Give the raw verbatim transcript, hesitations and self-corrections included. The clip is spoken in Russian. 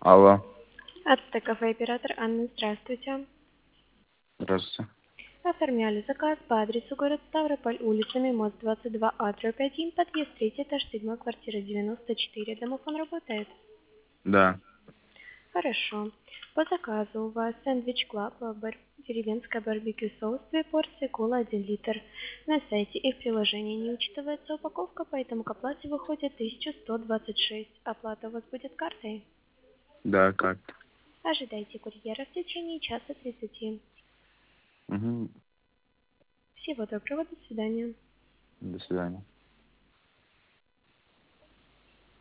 Алло. Ацтеков и оператор Анна, здравствуйте. Здравствуйте. Оформляли заказ по адресу город Ставрополь, улица Мимоз, двадцать два А, дробь один, подъезд три, этаж седьмой, квартира девяносто четыре. Домофон работает? Да. Хорошо. По заказу у вас сэндвич Клаб, бар- деревенское барбекю соус, две порции, кола один литр. На сайте и в приложении не учитывается упаковка, поэтому к оплате выходит тысяча сто двадцать шесть. Оплата у вас будет картой. Да, как? Ожидайте курьера в течение часа тридцати. Угу. Всего доброго, до свидания. До свидания.